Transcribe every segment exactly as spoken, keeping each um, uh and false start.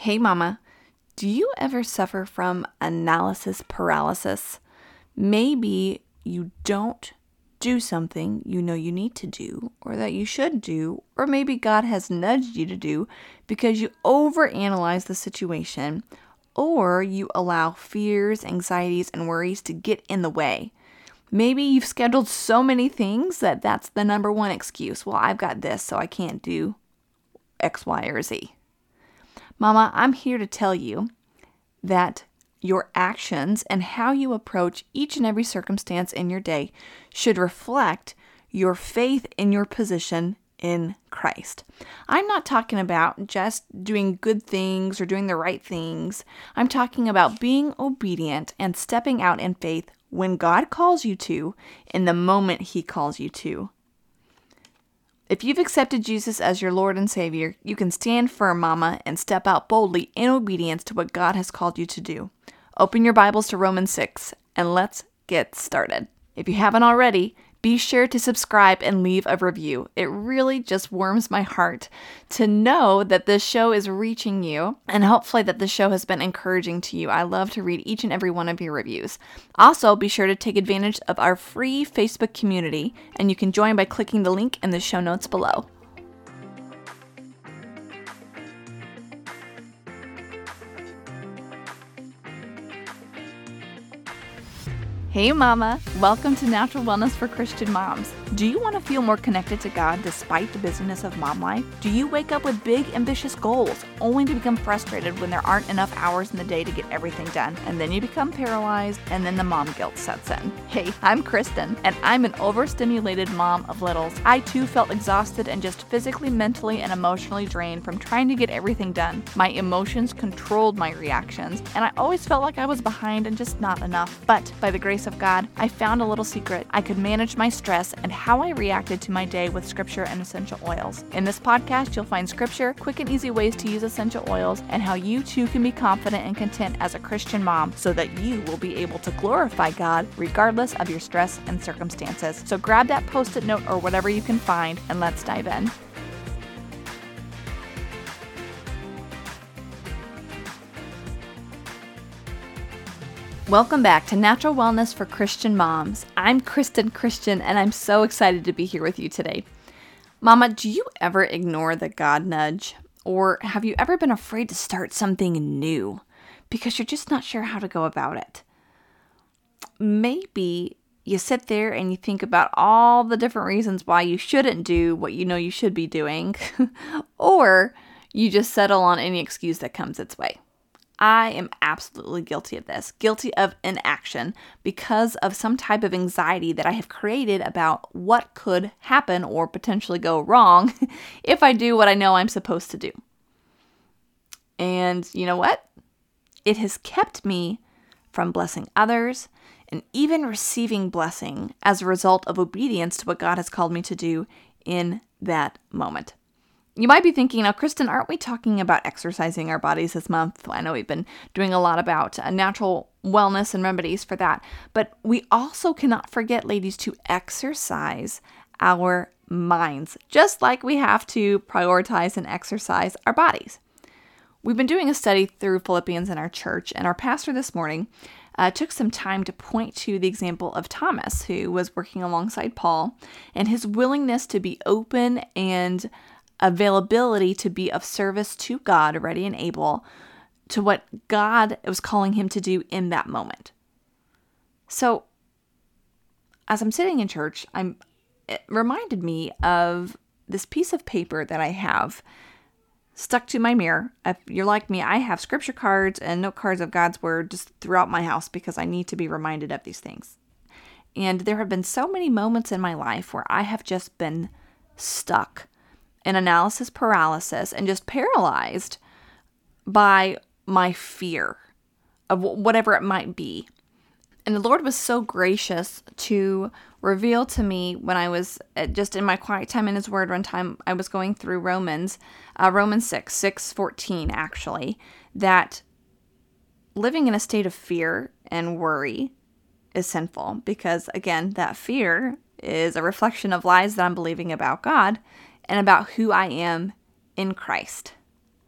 Hey mama, do you ever suffer from analysis paralysis? Maybe you don't do something you know you need to do or that you should do, or maybe God has nudged you to do because you overanalyze the situation, or you allow fears, anxieties, and worries to get in the way. Maybe you've scheduled so many things that that's the number one excuse. Well, I've got this, so I can't do X, Y, or Z. Mama, I'm here to tell you that your actions and how you approach each and every circumstance in your day should reflect your faith in your position in Christ. I'm not talking about just doing good things or doing the right things. I'm talking about being obedient and stepping out in faith when God calls you to, in the moment He calls you to. If you've accepted Jesus as your Lord and Savior, you can stand firm, Mama, and step out boldly in obedience to what God has called you to do. Open your Bibles to Romans six, and let's get started. If you haven't already, be sure to subscribe and leave a review. It really just warms my heart to know that this show is reaching you, and hopefully that this show has been encouraging to you. I love to read each and every one of your reviews. Also, be sure to take advantage of our free Facebook community, and you can join by clicking the link in the show notes below. Hey Mama, welcome to Natural Wellness for Christian Moms. Do you want to feel more connected to God despite the busyness of mom life? Do you wake up with big, ambitious goals, only to become frustrated when there aren't enough hours in the day to get everything done? And then you become paralyzed, and then the mom guilt sets in. Hey, I'm Kristen, and I'm an overstimulated mom of littles. I too felt exhausted and just physically, mentally, and emotionally drained from trying to get everything done. My emotions controlled my reactions, and I always felt like I was behind and just not enough. But by the grace of God, I found a little secret. I could manage my stress and how I reacted to my day with scripture and essential oils. In this podcast, you'll find scripture, quick and easy ways to use essential oils, and how you too can be confident and content as a Christian mom so that you will be able to glorify God regardless of your stress and circumstances. So grab that post-it note or whatever you can find, and let's dive in. Welcome back to Natural Wellness for Christian Moms. I'm Kristen Christian, and I'm so excited to be here with you today. Mama, do you ever ignore the God nudge? Or have you ever been afraid to start something new because you're just not sure how to go about it? Maybe you sit there and you think about all the different reasons why you shouldn't do what you know you should be doing, or you just settle on any excuse that comes its way. I am absolutely guilty of this, guilty of inaction because of some type of anxiety that I have created about what could happen or potentially go wrong if I do what I know I'm supposed to do. And you know what? It has kept me from blessing others and even receiving blessing as a result of obedience to what God has called me to do in that moment. You might be thinking, now, Kristen, aren't we talking about exercising our bodies this month? I know we've been doing a lot about uh, natural wellness and remedies for that, but we also cannot forget, ladies, to exercise our minds, just like we have to prioritize and exercise our bodies. We've been doing a study through Philippians in our church, and our pastor this morning uh, took some time to point to the example of Thomas, who was working alongside Paul, and his willingness to be open and availability to be of service to God, ready and able, to what God was calling him to do in that moment. So, as I'm sitting in church, I'm it reminded me of this piece of paper that I have stuck to my mirror. If you're like me, I have scripture cards and note cards of God's word just throughout my house because I need to be reminded of these things. And there have been so many moments in my life where I have just been stuck in analysis paralysis and just paralyzed by my fear of whatever it might be. And the Lord was so gracious to reveal to me when I was just in my quiet time in His Word. One time I was going through Romans, uh, Romans six, six fourteen actually, that living in a state of fear and worry is sinful because, again, that fear is a reflection of lies that I'm believing about God and about who I am in Christ.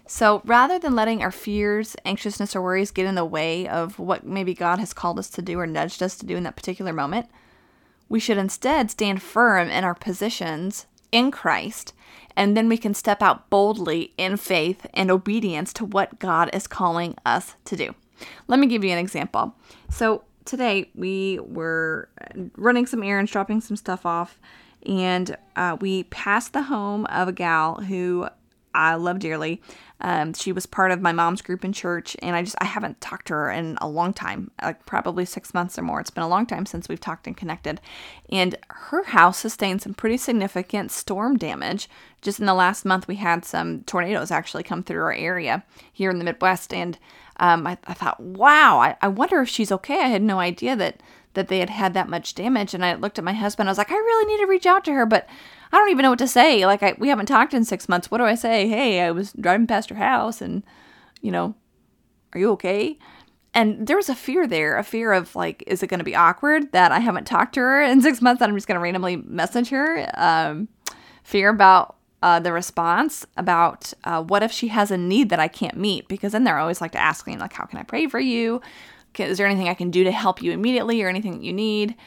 So rather than letting our fears, anxiousness, or worries get in the way of what maybe God has called us to do or nudged us to do in that particular moment, we should instead stand firm in our positions in Christ, and then we can step out boldly in faith and obedience to what God is calling us to do. Let me give you an example. So today we were running some errands, dropping some stuff off, and uh, we passed the home of a gal who I love dearly. Um, she was part of my mom's group in church, and I just I haven't talked to her in a long time, like probably six months or more. It's been a long time since we've talked and connected. And her house sustained some pretty significant storm damage. Just in the last month, we had some tornadoes actually come through our area here in the Midwest, and um, I, I thought, wow, I, I wonder if she's okay. I had no idea that that they had had that much damage, and I looked at my husband. I was like, I really need to reach out to her, but I don't even know what to say. Like, I, we haven't talked in six months. What do I say? Hey, I was driving past your house and, you know, are you okay? And there was a fear there, a fear of like, is it going to be awkward that I haven't talked to her in six months and I'm just going to randomly message her? Um, fear about uh, the response, about uh, what if she has a need that I can't meet? Because then they're always like to ask me, like, how can I pray for you? Is there anything I can do to help you immediately or anything that you need?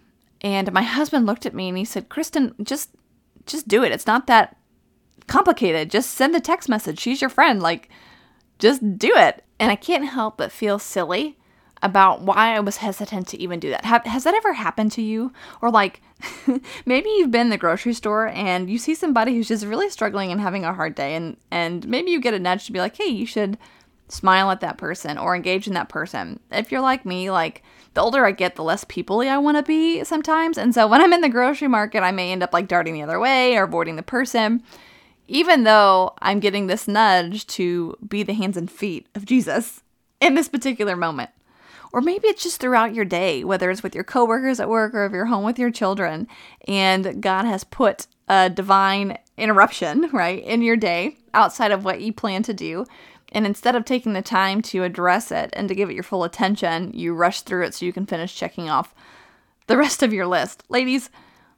And my husband looked at me and he said, Kristen, just just do it. It's not that complicated. Just send a text message. She's your friend. Like, just do it. And I can't help but feel silly about why I was hesitant to even do that. Have, has that ever happened to you? Or like, maybe you've been in the grocery store and you see somebody who's just really struggling and having a hard day, and, and maybe you get a nudge to be like, hey, you should smile at that person or engage in that person. If you're like me, like, the older I get, the less people-y I want to be sometimes. And so when I'm in the grocery market, I may end up like darting the other way or avoiding the person, even though I'm getting this nudge to be the hands and feet of Jesus in this particular moment. Or maybe it's just throughout your day, whether it's with your coworkers at work or if you're home with your children, and God has put a divine interruption, right, in your day outside of what you plan to do. And instead of taking the time to address it and to give it your full attention, you rush through it so you can finish checking off the rest of your list. Ladies,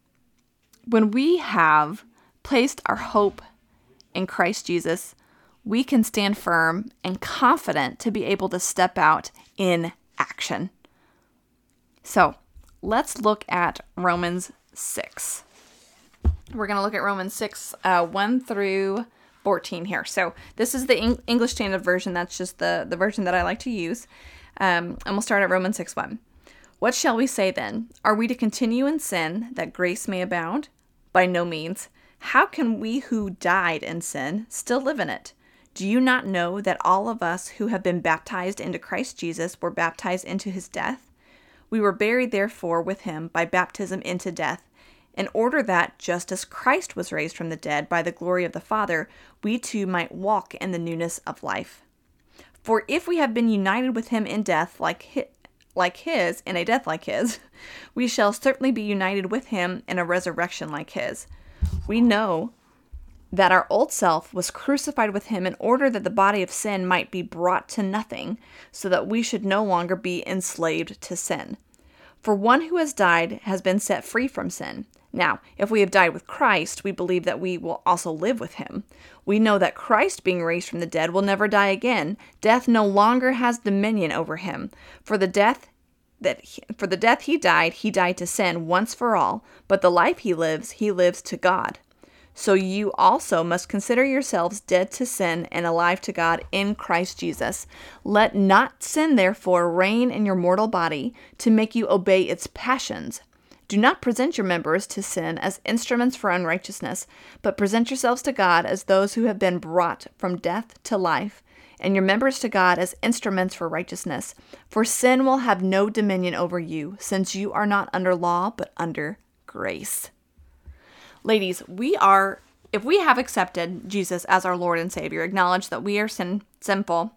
when we have placed our hope in Christ Jesus, we can stand firm and confident to be able to step out in action. So let's look at Romans six. We're going to look at Romans six, uh, one through fourteen here. So this is the Eng- English Standard Version. That's just the, the version that I like to use. Um, and we'll start at Romans six one. What shall we say then? Are we to continue in sin that grace may abound? By no means. How can we who died in sin still live in it? Do you not know that all of us who have been baptized into Christ Jesus were baptized into his death? We were buried therefore with him by baptism into death, in order that, just as Christ was raised from the dead by the glory of the Father, we too might walk in the newness of life. For if we have been united with him in death like his, like his, in a death like his, we shall certainly be united with him in a resurrection like his. We know that our old self was crucified with him in order that the body of sin might be brought to nothing, so that we should no longer be enslaved to sin. For one who has died has been set free from sin. Now, if we have died with Christ, we believe that we will also live with him. We know that Christ, being raised from the dead, will never die again. Death no longer has dominion over him. For the death that he, for the death he died, he died to sin once for all, but the life he lives, he lives to God. So you also must consider yourselves dead to sin and alive to God in Christ Jesus. Let not sin, therefore, reign in your mortal body to make you obey its passions. Do not present your members to sin as instruments for unrighteousness, but present yourselves to God as those who have been brought from death to life, and your members to God as instruments for righteousness. For sin will have no dominion over you, since you are not under law, but under grace. Ladies, we are, if we have accepted Jesus as our Lord and Savior, acknowledge that we are sin, sinful,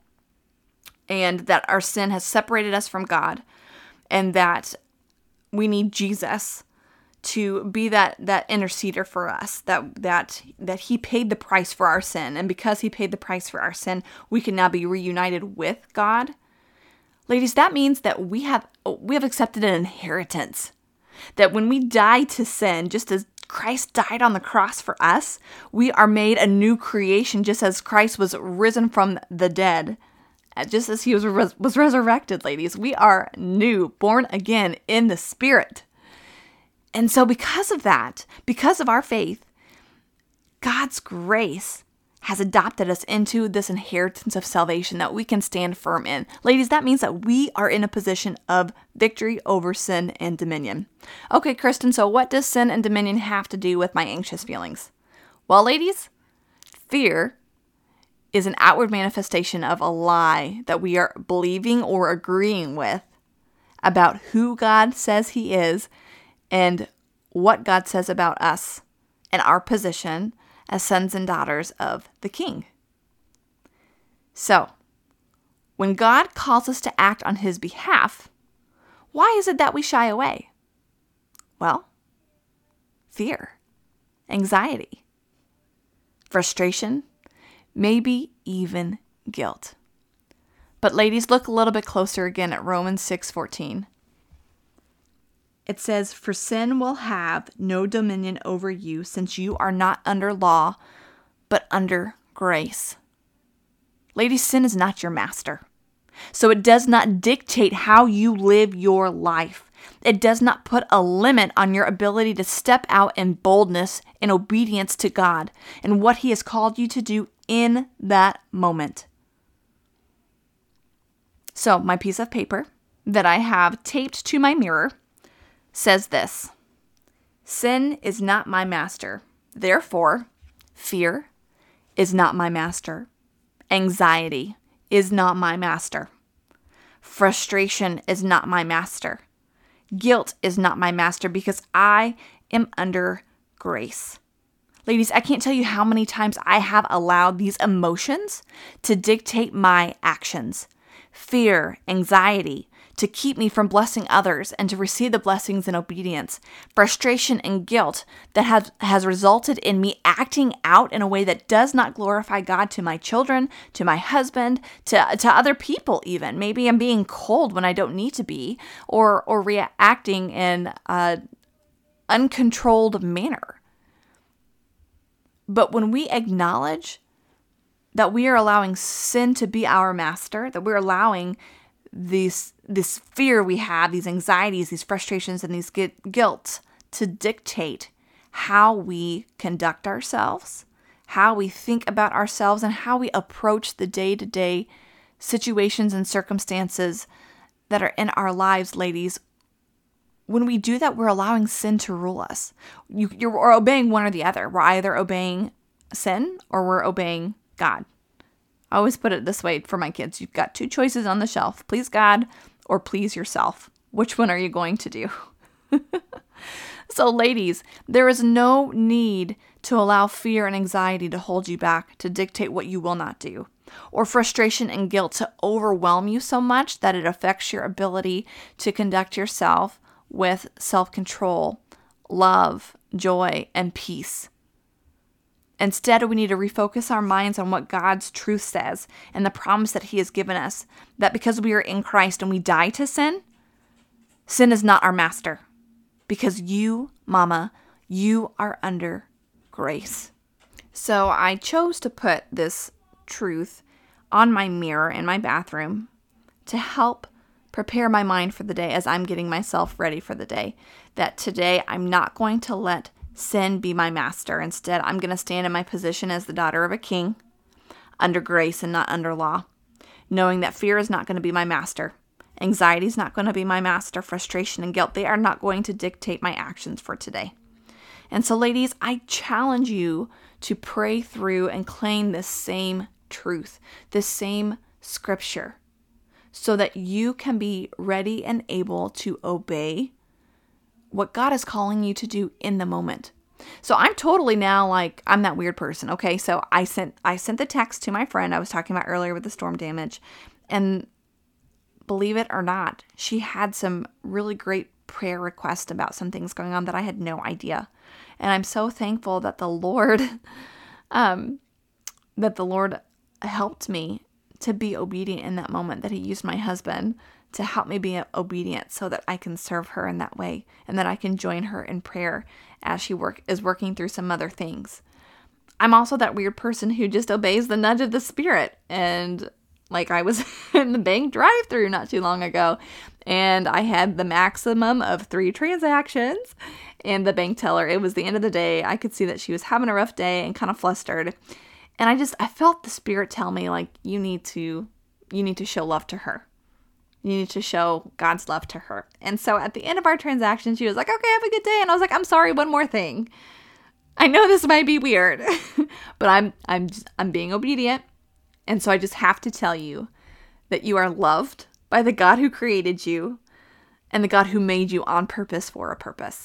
and that our sin has separated us from God, and that we need Jesus to be that that interceder for us, that that that he paid the price for our sin, and because he paid the price for our sin, we can now be reunited with God. Ladies, that means that we have we have accepted an inheritance. That when we die to sin, just as Christ died on the cross for us, we are made a new creation just as Christ was risen from the dead. Just as he was, res- was resurrected, ladies. We are new, born again in the Spirit. And so because of that, because of our faith, God's grace has adopted us into this inheritance of salvation that we can stand firm in. Ladies, that means that we are in a position of victory over sin and dominion. Okay, Kristen, so what does sin and dominion have to do with my anxious feelings? Well, ladies, fear is an outward manifestation of a lie that we are believing or agreeing with about who God says he is and what God says about us and our position as sons and daughters of the King. So, when God calls us to act on his behalf, why is it that we shy away? Well, fear, anxiety, frustration, maybe even guilt. But ladies, look a little bit closer again at Romans six fourteen. It says, "For sin will have no dominion over you, since you are not under law, but under grace." Ladies, sin is not your master. So it does not dictate how you live your life. It does not put a limit on your ability to step out in boldness and obedience to God and what he has called you to do in that moment. So my piece of paper that I have taped to my mirror says this: "Sin is not my master. Therefore, fear is not my master. Anxiety is not my master. Frustration is not my master. Guilt is not my master, because I am under grace." Ladies, I can't tell you how many times I have allowed these emotions to dictate my actions. Fear, anxiety, to keep me from blessing others and to receive the blessings in obedience. Frustration and guilt that has, has resulted in me acting out in a way that does not glorify God to my children, to my husband, to, to other people even. Maybe I'm being cold when I don't need to be, or, or reacting in an uncontrolled manner. But when we acknowledge that we are allowing sin to be our master, that we're allowing these, this fear we have, these anxieties, these frustrations, and these guilt to dictate how we conduct ourselves, how we think about ourselves, and how we approach the day-to-day situations and circumstances that are in our lives, ladies. When we do that, we're allowing sin to rule us. You, you're we're obeying one or the other. We're either obeying sin or we're obeying God. I always put it this way for my kids. You've got two choices on the shelf: please God or please yourself. Which one are you going to do? So ladies, there is no need to allow fear and anxiety to hold you back, to dictate what you will not do, or frustration and guilt to overwhelm you so much that it affects your ability to conduct yourself with self-control, love, joy, and peace. Instead, we need to refocus our minds on what God's truth says and the promise that he has given us, that because we are in Christ and we die to sin, sin is not our master. Because you, mama, you are under grace. So I chose to put this truth on my mirror in my bathroom to help prepare my mind for the day as I'm getting myself ready for the day. That today I'm not going to let sin be my master. Instead, I'm going to stand in my position as the daughter of a king, under grace and not under law, knowing that fear is not going to be my master. Anxiety is not going to be my master. Frustration and guilt, they are not going to dictate my actions for today. And so, ladies, I challenge you to pray through and claim this same truth, this same scripture, so that you can be ready and able to obey what God is calling you to do in the moment. So I'm totally now like, I'm that weird person. Okay. So I sent, I sent the text to my friend I was talking about earlier with the storm damage, and believe it or not, she had some really great prayer requests about some things going on that I had no idea. And I'm so thankful that the Lord, um, that the Lord helped me to be obedient in that moment, that he used my husband to help me be obedient so that I can serve her in that way and that I can join her in prayer as she work is working through some other things. I'm also that weird person who just obeys the nudge of the Spirit. And like I was in the bank drive-thru not too long ago, and I had the maximum of three transactions, and the bank teller, it was the end of the day. I could see that she was having a rough day and kind of flustered. And I just, I felt the Spirit tell me, like, you need to, you need to show love to her. You need to show God's love to her. And so at the end of our transaction, she was like, okay, have a good day. And I was like, I'm sorry, one more thing. I know this might be weird, but I'm, I'm, just, I'm being obedient. And so I just have to tell you that you are loved by the God who created you and the God who made you on purpose for a purpose.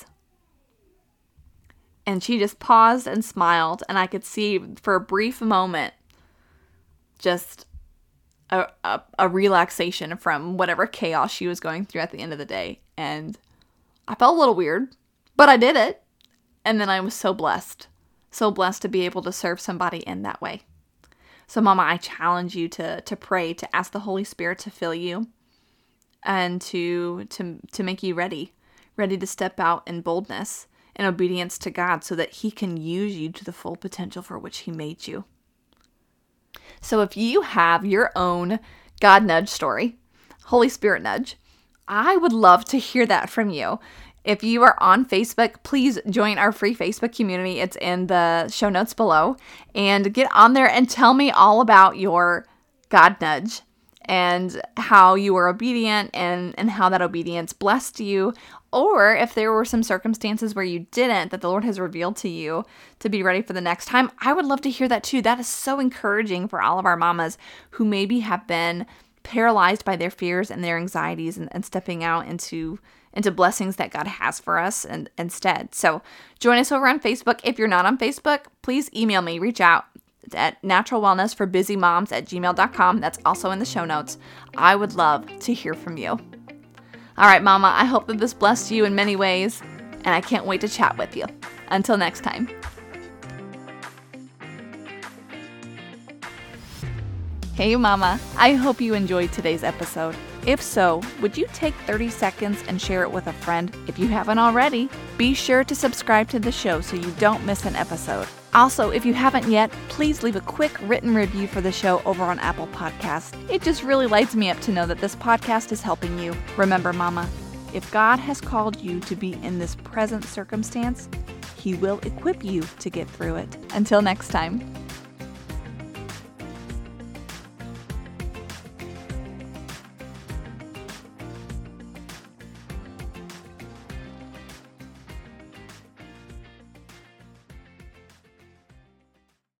And she just paused and smiled, and I could see for a brief moment just a, a, a relaxation from whatever chaos she was going through at the end of the day. And I felt a little weird, but I did it. And then I was so blessed, so blessed to be able to serve somebody in that way. So Mama, I challenge you to to pray, to ask the Holy Spirit to fill you and to to to make you ready, ready to step out in boldness in obedience to God so that he can use you to the full potential for which he made you. So if you have your own God nudge story, Holy Spirit nudge, I would love to hear that from you. If you are on Facebook, please join our free Facebook community. It's in the show notes below. And get on there and tell me all about your God nudge and how you were obedient and, and how that obedience blessed you. Or if there were some circumstances where you didn't, that the Lord has revealed to you to be ready for the next time, I would love to hear that too. That is so encouraging for all of our mamas who maybe have been paralyzed by their fears and their anxieties and, and stepping out into into blessings that God has for us and, instead. So join us over on Facebook. If you're not on Facebook, please email me, reach out at naturalwellnessforbusymoms at gmail dot com. That's also in the show notes. I would love to hear from you. All right, Mama, I hope that this blessed you in many ways, and I can't wait to chat with you. Until next time. Hey, Mama, I hope you enjoyed today's episode. If so, would you take thirty seconds and share it with a friend? If you haven't already, be sure to subscribe to the show so you don't miss an episode. Also, if you haven't yet, please leave a quick written review for the show over on Apple Podcasts. It just really lights me up to know that this podcast is helping you. Remember, Mama, if God has called you to be in this present circumstance, he will equip you to get through it. Until next time.